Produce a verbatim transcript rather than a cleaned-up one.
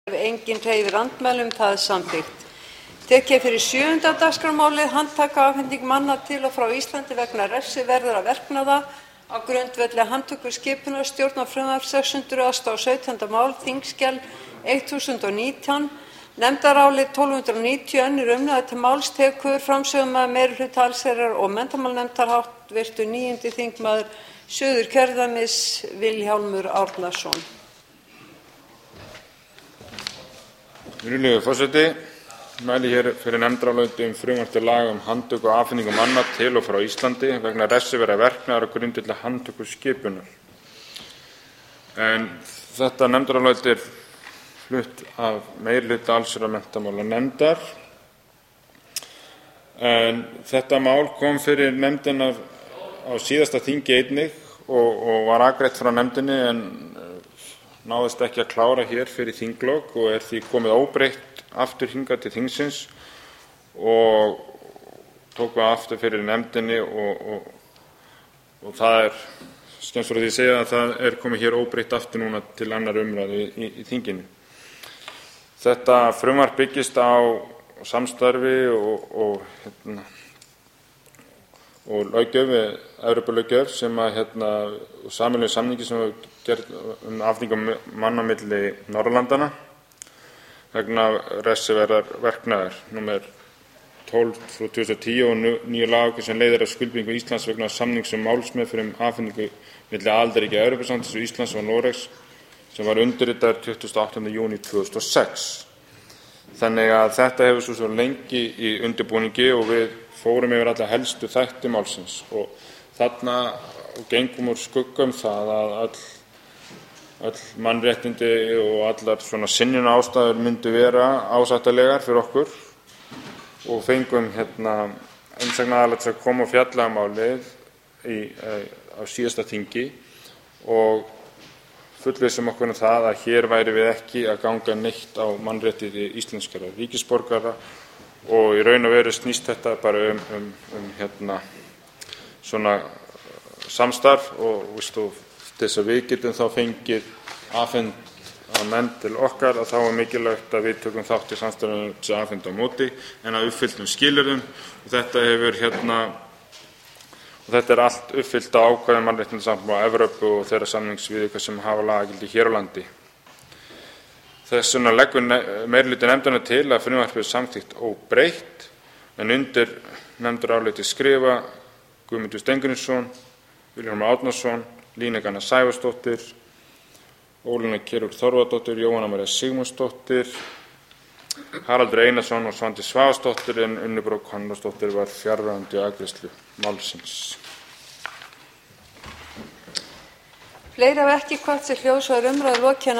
Enginn hreyfir andmælum. Það er samþykkt. Tekið er fyrir sjöunda dagskrármálið handtaka og afhending manna til og frá Íslandi vegna refsiverðra verknaða á grundvelli handtökuskipunar stjórnarfrumvarps sex hundruð og sautjánda mál þingskjal þúsund og nítján nefndarálit tólf hundruð níutíu önnur umræða til máls tekur framsögumaður meirihluta allsherjar- og menntamálanefndar háttvirtur níundi þingmaður Suðurkjördæmis Vilhjálmur Árnason. Virðulegur forseti, mæli hér fyrir nefndaráliti um frumvarp til laga um handtöku og afhendingu manna til og frá Íslandi vegna refsiverðra verknaðar á grundvelli handtökuskipunar. En þetta nefndarálit er flutt af meirihluta allsherjar- og menntamálanefndar. En þetta mál kom fyrir nefndina á síðasta þingi einnig og, og var afgreitt frá nefndinni en náðist ekki að klára hér fyrir þinglok og er því komið óbreytt aftur hingað til þingsins og tók við aftur fyrir nefndinni og, og, og það er skemmst frá því að segja að það er komið hér óbreytt aftur núna til annar umræðu í, í, í þinginu. Þetta frumvarp byggist á samstarfi og, og, hérna, og löggjöf, Evrópulöggjöf sem að hérna, sameiginlegu samningi sem var gerð um afhendingu manna milli Norðurlandanna vegna refsiverðrar verknaðar númer tólf frá tvö þúsund og tíu og nýju lagaákvæði sem leiðir af skuldbindingu Íslands vegna samnings um málsmeðferð um afhendingu milli aðildarríkja Evrópusambandsins og Íslands og Noregs sem var undirritaður tuttugasta og áttunda júní tvö þúsund og sex. Þannig að þetta hefur svo, svo lengi í undirbúningi og við fórum yfir alla helstu þætti málsins og þarna gengum úr skugga um það að öll, öll mannréttindi og allar svona synjunarástæður myndu vera ásættanlegar fyrir okkur og fengum hérna umsagnaraðila til að koma og fjalla um málið í, á síðasta þingi og fullvissum okkur um það að hér væri við ekki að ganga neitt á mannréttindi íslenskra ríkisborgara og í raun og veru snýst þetta bara um, um, um hérna svona samstarf og vistu, þess að við getum þá fengið afhent menn til okkar að þá er mikilvægt að við tökum þátt í samstarfinu til að afhenda á móti en að uppfylltum skilyrðum og þetta hefur hérna og þetta er allt uppfyllt á ákvæðum mannréttindasáttmála Evrópu og þeirra samningsviðauka sem hafa lagagildi hér á landi. Þess vegna leggur meirihluti nefndarinnar til að frumvarpið er samþykkt óbreytt en undir nefndarálitið skrifa Guðmundur Steingrímsson, Vilhjálmur Árnason, Líneik Anna Sævarsdóttir, Ólína Kjerúlf Þorvaldsdóttir, Jóhanna María Sigmundsdóttir, Haraldur Einarsson og Svandís Svavarsdóttir en Unnur Brá Konráðsdóttir var fjarverandi á afgreiðslu málsins. Fleiri hafa ekki hvatt til hljóðs og er umræðu lokið.